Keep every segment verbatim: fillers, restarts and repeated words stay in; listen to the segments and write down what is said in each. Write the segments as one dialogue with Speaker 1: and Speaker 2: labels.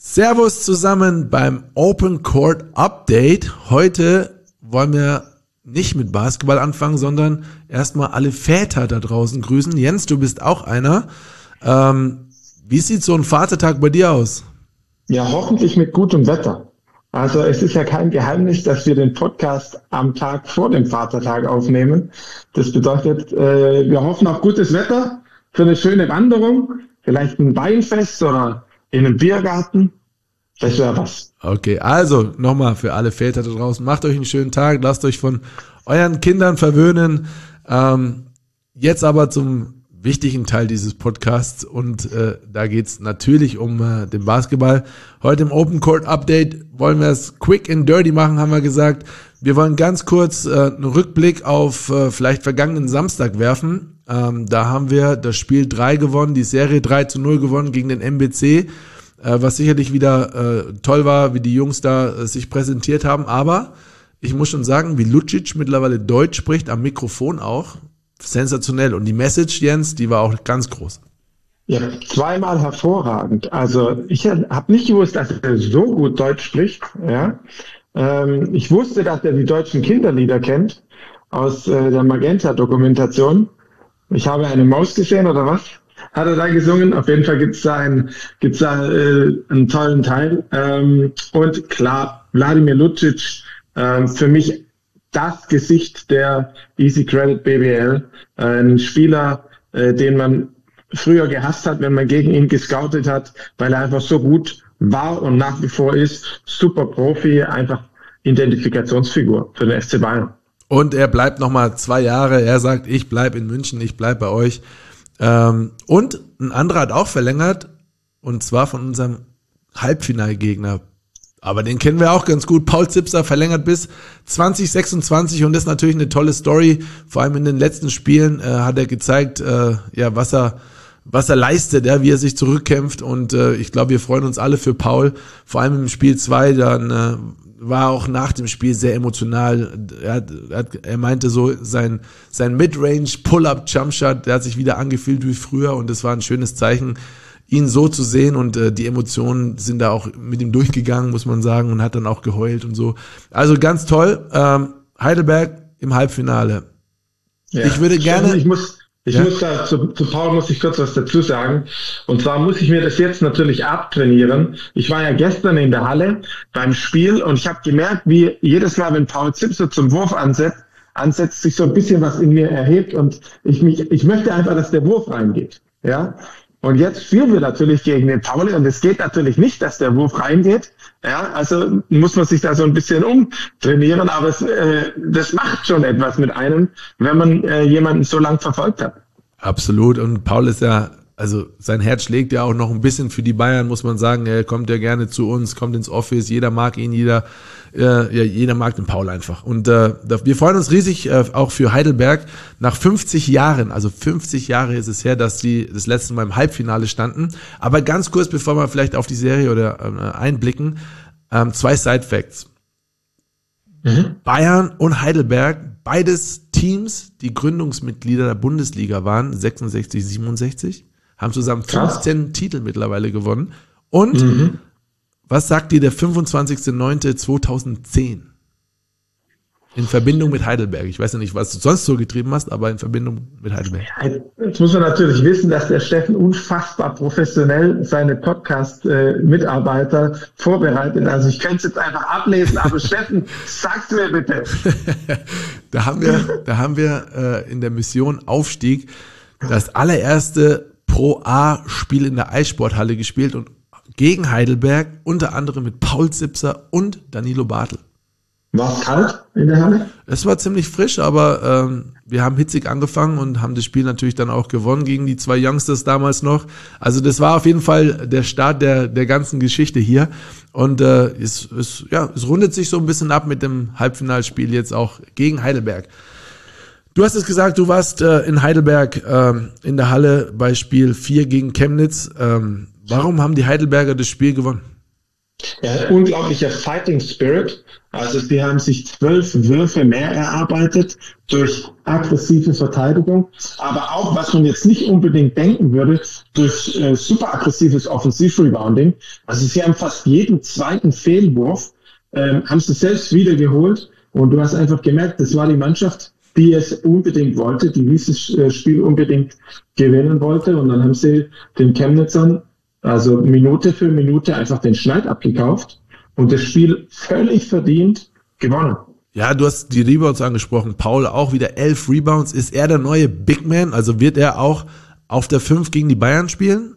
Speaker 1: Servus zusammen beim Open Court Update. Heute wollen wir nicht mit Basketball anfangen, sondern erstmal alle Väter da draußen grüßen. Jens, du bist auch einer. Ähm, wie sieht so ein Vatertag bei dir aus?
Speaker 2: Ja, hoffentlich mit gutem Wetter. Also es ist ja kein Geheimnis, dass wir den Podcast am Tag vor dem Vatertag aufnehmen. Das bedeutet, äh, wir hoffen auf gutes Wetter für eine schöne Wanderung, vielleicht ein Weinfest oder in einem Biergarten. Das wäre was.
Speaker 1: Okay, also nochmal für alle Väter da draußen, macht euch einen schönen Tag, lasst euch von euren Kindern verwöhnen. Ähm, jetzt aber zum wichtigen Teil dieses Podcasts und äh, da geht's natürlich um äh, den Basketball. Heute im Open Court Update wollen wir es quick and dirty machen, haben wir gesagt. Wir wollen ganz kurz äh, einen Rückblick auf äh, vielleicht vergangenen Samstag werfen. Ähm, da haben wir das Spiel drei gewonnen, die Serie drei zu null gewonnen gegen den M B C. Was sicherlich wieder äh, toll war, wie die Jungs da äh, sich präsentiert haben. Aber ich muss schon sagen, wie Lucic mittlerweile Deutsch spricht, am Mikrofon auch, sensationell. Und die Message, Jens, die war auch ganz groß.
Speaker 2: Ja, zweimal hervorragend. Also ich habe nicht gewusst, dass er so gut Deutsch spricht. Ja, ähm, ich wusste, dass er die deutschen Kinderlieder kennt aus äh, der Magenta-Dokumentation. Ich habe eine Maus gesehen, oder was? Hat er da gesungen. Auf jeden Fall gibt's da einen, gibt's da äh, einen tollen Teil. Ähm, und klar, Wladimir Lucic, äh, für mich das Gesicht der Easy Credit B B L. Äh, ein Spieler, äh, den man früher gehasst hat, wenn man gegen ihn gescoutet hat, weil er einfach so gut war und nach wie vor ist. Super Profi, einfach Identifikationsfigur für den F C Bayern.
Speaker 1: Und er bleibt nochmal zwei Jahre. Er sagt, ich bleib in München, ich bleib bei euch. Ähm, und ein anderer hat auch verlängert, und zwar von unserem Halbfinalgegner. Aber den kennen wir auch ganz gut. Paul Zipser verlängert bis zwanzig sechsundzwanzig und das ist natürlich eine tolle Story. Vor allem in den letzten Spielen äh, hat er gezeigt, äh, ja, was er was er leistet, ja, wie er sich zurückkämpft. Und äh, ich glaube, wir freuen uns alle für Paul. Vor allem im Spiel zwei, dann äh, war auch nach dem Spiel sehr emotional. Er, hat, er, hat, er meinte so, sein, sein Midrange Pull-Up Jumpshot, der hat sich wieder angefühlt wie früher und es war ein schönes Zeichen, ihn so zu sehen und äh, die Emotionen sind da auch mit ihm durchgegangen, muss man sagen, und hat dann auch geheult und so. Also ganz toll. Ähm, Heidelberg im Halbfinale.
Speaker 2: Ja,
Speaker 1: ich würde gerne...
Speaker 2: Ich muss Ich ja. muss da, zu, zu Paul muss ich kurz was dazu sagen. Und zwar muss ich mir das jetzt natürlich abtrainieren. Ich war ja gestern in der Halle beim Spiel und ich habe gemerkt, wie jedes Mal, wenn Paul Zipser zum Wurf ansetzt, ansetzt sich so ein bisschen was in mir erhebt und ich mich, ich möchte einfach, dass der Wurf reingeht. Ja. Und jetzt spielen wir natürlich gegen den Paul und es geht natürlich nicht, dass der Wurf reingeht. Ja, also muss man sich da so ein bisschen umtrainieren, aber es, äh, das macht schon etwas mit einem, wenn man äh, jemanden so lang verfolgt hat.
Speaker 1: Absolut, und Paul ist ja, also sein Herz schlägt ja auch noch ein bisschen für die Bayern, muss man sagen. Er kommt ja gerne zu uns, kommt ins Office, jeder mag ihn, jeder äh, ja, jeder mag den Paul einfach. Und äh, wir freuen uns riesig äh, auch für Heidelberg. Nach fünfzig Jahren, also fünfzig Jahre ist es her, dass die das letzte Mal im Halbfinale standen. Aber ganz kurz, bevor wir vielleicht auf die Serie oder äh, einblicken, ähm, zwei Side-Facts. Mhm. Bayern und Heidelberg, beides Teams, die Gründungsmitglieder der Bundesliga waren, sechsundsechzig, siebenundsechzig, haben zusammen fünfzehn Krass. Titel mittlerweile gewonnen. Und mhm. was sagt dir der fünfundzwanzigster neunter zweitausendzehn? In Verbindung mit Heidelberg. Ich weiß ja nicht, was du sonst so getrieben hast, aber in Verbindung mit Heidelberg.
Speaker 2: Jetzt muss man natürlich wissen, dass der Steffen unfassbar professionell seine Podcast-Mitarbeiter vorbereitet. Also ich könnte es jetzt einfach ablesen, aber Steffen, sag's mir bitte.
Speaker 1: da haben wir, da haben wir äh, in der Mission Aufstieg das allererste Pro-A-Spiel in der Eissporthalle gespielt und gegen Heidelberg, unter anderem mit Paul Zipser und Danilo Bartel.
Speaker 2: War es kalt in der Halle?
Speaker 1: Es war ziemlich frisch, aber ähm, wir haben hitzig angefangen und haben das Spiel natürlich dann auch gewonnen gegen die zwei Youngsters damals noch. Also das war auf jeden Fall der Start der der ganzen Geschichte hier. Und äh, es, es, ja, es rundet sich so ein bisschen ab mit dem Halbfinalspiel jetzt auch gegen Heidelberg. Du hast es gesagt, du warst äh, in Heidelberg äh, in der Halle bei Spiel vier gegen Chemnitz. Ähm, warum haben die Heidelberger das Spiel gewonnen?
Speaker 2: Ja, unglaublicher Fighting Spirit. Also sie haben sich zwölf Würfe mehr erarbeitet durch aggressive Verteidigung, aber auch, was man jetzt nicht unbedingt denken würde, durch äh, super aggressives Offensivrebounding. Also sie haben fast jeden zweiten Fehlwurf, ähm, haben sie selbst wieder geholt und du hast einfach gemerkt, das war die Mannschaft, die es unbedingt wollte, die dieses äh, Spiel unbedingt gewinnen wollte und dann haben sie den Chemnitzern also Minute für Minute einfach den Schneid abgekauft und das Spiel völlig verdient gewonnen.
Speaker 1: Ja, du hast die Rebounds angesprochen. Paul auch wieder elf Rebounds. Ist er der neue Big Man? Also wird er auch auf der fünf gegen die Bayern spielen?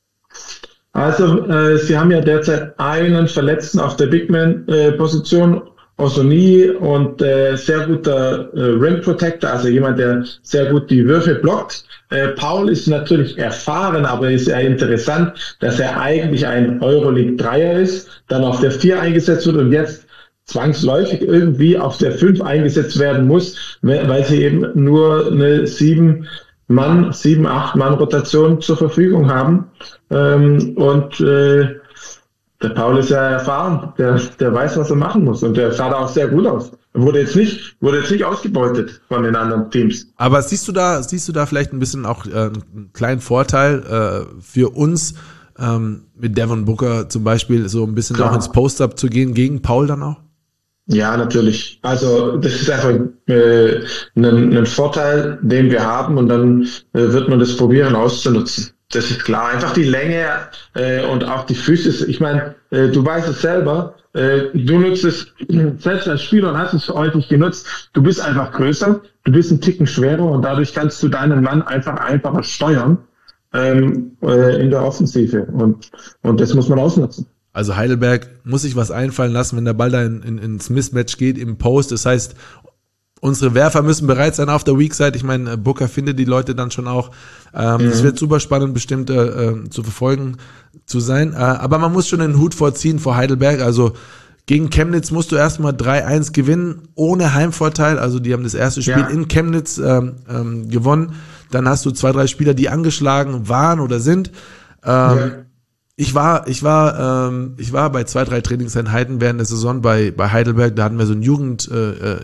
Speaker 2: Also äh, sie haben ja derzeit einen Verletzten auf der Big Man-Position, äh, Osoni, und äh, sehr guter äh, Rim Protector, also jemand, der sehr gut die Würfe blockt. Äh, Paul ist natürlich erfahren, aber ist ja interessant, dass er eigentlich ein Euroleague-Dreier ist, dann auf der vier eingesetzt wird und jetzt zwangsläufig irgendwie auf der fünf eingesetzt werden muss, weil sie eben nur eine sieben Mann, sieben, acht Mann Rotation zur Verfügung haben. Ähm, und äh, der Paul ist ja erfahren, der, der weiß, was er machen muss und der sah da auch sehr gut aus. Wurde jetzt nicht, wurde jetzt nicht ausgebeutet von den anderen Teams.
Speaker 1: Aber siehst du da, siehst du da vielleicht ein bisschen auch äh, einen kleinen Vorteil äh, für uns, ähm, mit Devin Booker zum Beispiel so ein bisschen Klar. auch ins Post-Up zu gehen gegen Paul dann auch?
Speaker 2: Ja, natürlich. Also das ist einfach äh, ein, ein Vorteil, den wir haben und dann äh, wird man das probieren auszunutzen. Das ist klar. Einfach die Länge äh, und auch die Füße. Ich meine, äh, du weißt es selber, äh, du nutzt es selbst als Spieler und hast es häufig genutzt. Du bist einfach größer, du bist ein Ticken schwerer und dadurch kannst du deinen Mann einfach einfacher steuern ähm, äh, in der Offensive. Und, und das muss man ausnutzen.
Speaker 1: Also Heidelberg muss sich was einfallen lassen, wenn der Ball da in, in, ins Mismatch geht im Post. Das heißt, unsere Werfer müssen bereit sein auf der Weak Side. Ich meine, Booker findet die Leute dann schon auch. Ähm, mhm. Das wird super spannend, bestimmt äh, zu verfolgen zu sein. Äh, aber man muss schon den Hut vorziehen vor Heidelberg. Also gegen Chemnitz musst du erstmal drei eins gewinnen, ohne Heimvorteil. Also die haben das erste Spiel ja. in Chemnitz ähm, ähm, gewonnen. Dann hast du zwei, drei Spieler, die angeschlagen waren oder sind. Ähm, ja. Ich war, ich war, ähm, ich war bei zwei, drei Trainingseinheiten während der Saison bei bei Heidelberg. Da hatten wir so einen Jugend, äh,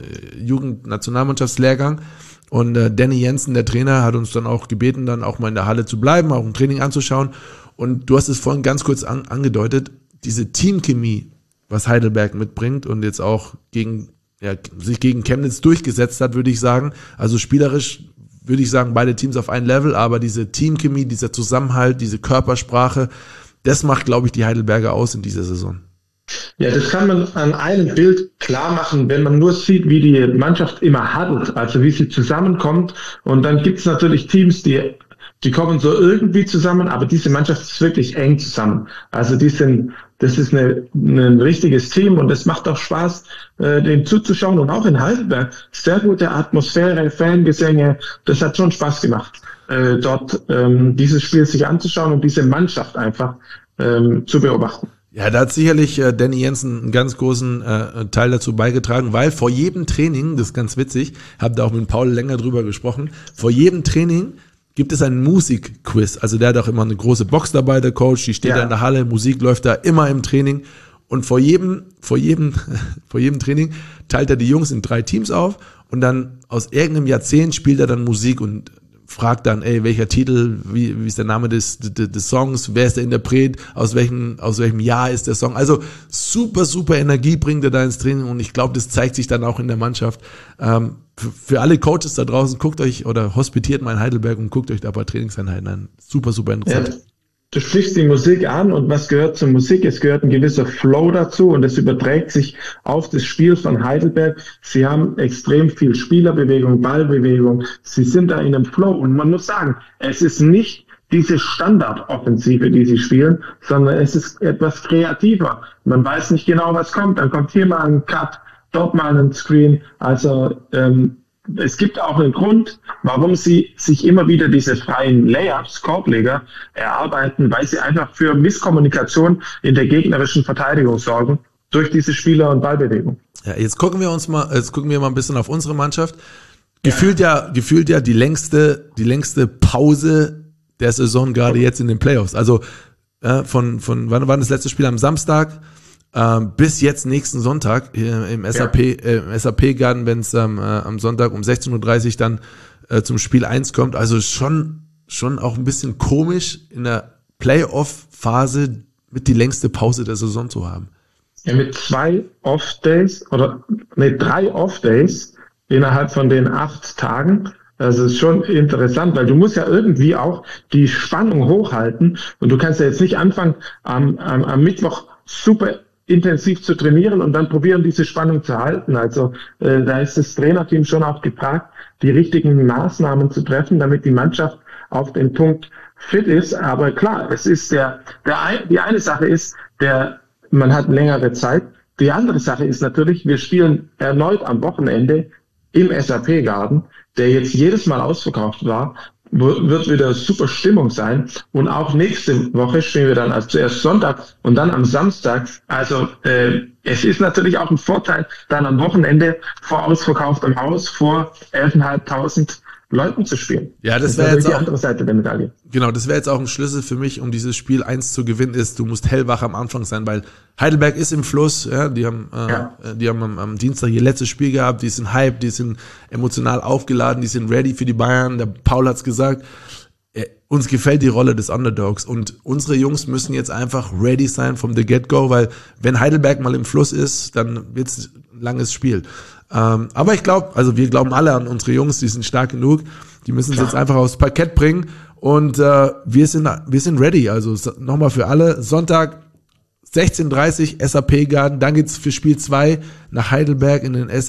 Speaker 1: Jugend-Nationalmannschaftslehrgang und äh, Danny Jensen, der Trainer, hat uns dann auch gebeten, dann auch mal in der Halle zu bleiben, auch ein Training anzuschauen. Und du hast es vorhin ganz kurz an, angedeutet, diese Teamchemie, was Heidelberg mitbringt und jetzt auch gegen, ja, sich gegen Chemnitz durchgesetzt hat, würde ich sagen. Also spielerisch würde ich sagen, beide Teams auf ein Level, aber diese Teamchemie, dieser Zusammenhalt, diese Körpersprache, das macht, glaube ich, die Heidelberger aus in dieser Saison.
Speaker 2: Ja, das kann man an einem Bild klar machen, wenn man nur sieht, wie die Mannschaft immer handelt, also wie sie zusammenkommt. Und dann gibt es natürlich Teams, die die kommen so irgendwie zusammen, aber diese Mannschaft ist wirklich eng zusammen. Also die sind, das ist eine, ein richtiges Team und es macht auch Spaß, äh, dem zuzuschauen. Und auch in Heidelberg, sehr gute Atmosphäre, Fangesänge, das hat schon Spaß gemacht, äh, dort ähm, dieses Spiel sich anzuschauen und diese Mannschaft einfach ähm, zu beobachten.
Speaker 1: Ja, da hat sicherlich äh, Danny Jensen einen ganz großen äh, Teil dazu beigetragen, weil vor jedem Training, das ist ganz witzig, habe da auch mit Paul länger drüber gesprochen, vor jedem Training gibt es einen Musikquiz. Also der hat auch immer eine große Box dabei, der Coach, die steht ja da in der Halle, Musik läuft da immer im Training und vor jedem, vor jedem, vor jedem Training teilt er die Jungs in drei Teams auf und dann aus irgendeinem Jahrzehnt spielt er dann Musik und fragt dann, ey, welcher Titel, wie, wie ist der Name des, des, des Songs, wer ist der Interpret, aus welchem, aus welchem Jahr ist der Song. Also super, super Energie bringt er da ins Training und ich glaube, das zeigt sich dann auch in der Mannschaft. Ähm, für, für alle Coaches da draußen, guckt euch oder hospitiert mal in Heidelberg und guckt euch da ein paar Trainingseinheiten an. Super, super interessant.
Speaker 2: Ja. Du sprichst die Musik an und was gehört zur Musik? Es gehört ein gewisser Flow dazu und es überträgt sich auf das Spiel von Heidelberg. Sie haben extrem viel Spielerbewegung, Ballbewegung. Sie sind da in einem Flow und man muss sagen, es ist nicht diese Standardoffensive, die sie spielen, sondern es ist etwas kreativer. Man weiß nicht genau, was kommt. Dann kommt hier mal ein Cut, dort mal ein Screen. Also ähm, es gibt auch einen Grund, warum sie sich immer wieder diese freien Layups, Korbleger, erarbeiten, weil sie einfach für Misskommunikation in der gegnerischen Verteidigung sorgen, durch diese Spieler- und Ballbewegung.
Speaker 1: Ja, jetzt gucken wir uns mal, jetzt gucken wir mal ein bisschen auf unsere Mannschaft. Gefühlt ja, gefühlt ja die längste, die längste Pause der Saison, gerade jetzt in den Playoffs. Also, äh, von, von, wann war das letzte Spiel? Am Samstag? ähm, bis jetzt nächsten Sonntag hier im S A P, ja. äh, im S A P-Garden, wenn es ähm, äh, am Sonntag um sechzehn Uhr dreißig dann äh, zum Spiel eins kommt. Also schon, schon auch ein bisschen komisch in der Playoff-Phase mit die längste Pause der Saison zu haben.
Speaker 2: Ja, mit zwei Off-Days oder mit drei Off-Days innerhalb von den acht Tagen. Das ist schon interessant, weil du musst ja irgendwie auch die Spannung hochhalten und du kannst ja jetzt nicht anfangen, am, am, am Mittwoch super intensiv zu trainieren und dann probieren, diese Spannung zu halten. Also äh, da ist das Trainerteam schon auch gefragt, die richtigen Maßnahmen zu treffen, damit die Mannschaft auf den Punkt fit ist. Aber klar, es ist der, der ein, die eine Sache ist, der man hat längere Zeit. Die andere Sache ist natürlich, wir spielen erneut am Wochenende im S A P-Garden, der jetzt jedes Mal ausverkauft war, wird wieder super Stimmung sein. Und auch nächste Woche spielen wir dann als zuerst Sonntag und dann am Samstag. Also äh, es ist natürlich auch ein Vorteil, dann am Wochenende vor ausverkauftem Haus vor elftausendfünfhundert Leuten zu spielen.
Speaker 1: Ja, das wäre jetzt
Speaker 2: die
Speaker 1: auch,
Speaker 2: andere Seite der Medaille.
Speaker 1: Genau, das wäre jetzt auch ein Schlüssel für mich, um dieses Spiel eins zu gewinnen, ist, du musst hellwach am Anfang sein, weil Heidelberg ist im Fluss, ja, die haben, äh, ja. die haben am, am Dienstag ihr letztes Spiel gehabt, die sind hyped, die sind emotional aufgeladen, die sind ready für die Bayern, der Paul hat's gesagt, äh, uns gefällt die Rolle des Underdogs und unsere Jungs müssen jetzt einfach ready sein from the get-go, weil wenn Heidelberg mal im Fluss ist, dann wird's ein langes Spiel. Ähm, aber ich glaube, also wir glauben alle an unsere Jungs, die sind stark genug, die müssen es jetzt einfach aufs Parkett bringen und äh, wir sind wir sind ready. Also nochmal für alle, Sonntag sechzehn Uhr dreißig S A P-Garden, dann geht's für Spiel zwei nach Heidelberg in den S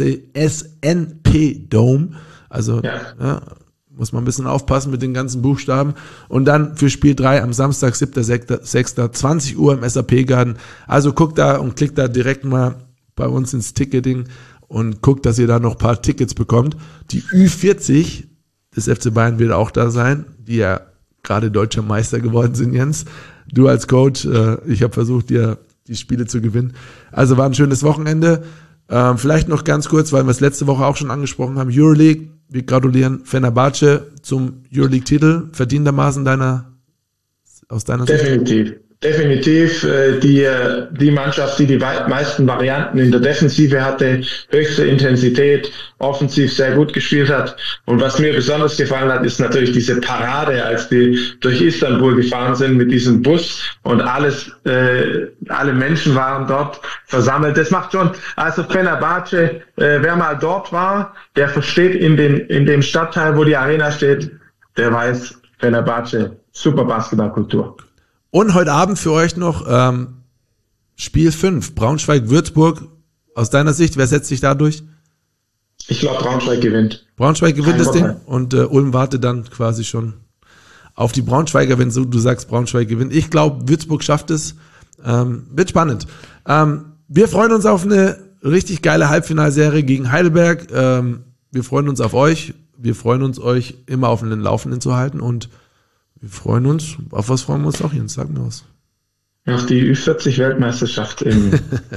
Speaker 1: N P-Dome. Also ja. Ja, muss man ein bisschen aufpassen mit den ganzen Buchstaben. Und dann für Spiel drei am Samstag, siebter sechster zwanzig Uhr im S A P-Garden. Also guckt da und klickt da direkt mal bei uns ins Ticketing und guckt, dass ihr da noch ein paar Tickets bekommt. Die Ü vierzig des F C Bayern wird auch da sein, die ja gerade deutscher Meister geworden sind, Jens. Du als Coach, äh, ich habe versucht, dir die Spiele zu gewinnen. Also war ein schönes Wochenende. Ähm, vielleicht noch ganz kurz, weil wir es letzte Woche auch schon angesprochen haben, Euroleague. Wir gratulieren Fenerbahce zum Euroleague-Titel. Verdientermaßen deiner, aus deiner Sicht?
Speaker 2: Definitiv. Definitiv äh, die, die Mannschaft, die die meisten Varianten in der Defensive hatte, höchste Intensität, offensiv sehr gut gespielt hat. Und was mir besonders gefallen hat, ist natürlich diese Parade, als die durch Istanbul gefahren sind mit diesem Bus und alles, äh, alle Menschen waren dort versammelt. Das macht schon, also Fenerbahce, äh, wer mal dort war, der versteht in den in dem Stadtteil, wo die Arena steht, der weiß, Fenerbahce, super Basketballkultur.
Speaker 1: Und heute Abend für euch noch ähm, Spiel fünf, Braunschweig-Würzburg. Aus deiner Sicht, wer setzt sich da durch?
Speaker 2: Ich glaube, Braunschweig gewinnt.
Speaker 1: Braunschweig gewinnt das Ding und äh, Ulm wartet dann quasi schon auf die Braunschweiger, wenn so du sagst, Braunschweig gewinnt. Ich glaube, Würzburg schafft es. Ähm, wird spannend. Ähm, wir freuen uns auf eine richtig geile Halbfinalserie gegen Heidelberg. Ähm, wir freuen uns auf euch. Wir freuen uns, euch immer auf den Laufenden zu halten und wir freuen uns. Auf was freuen wir uns auch, Jens? Sag mir was.
Speaker 2: Auf die Ü vierzig Weltmeisterschaft im,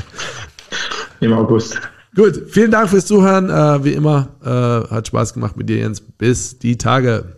Speaker 2: im August.
Speaker 1: Gut, vielen Dank fürs Zuhören. Äh, wie immer, äh, hat Spaß gemacht mit dir, Jens. Bis die Tage.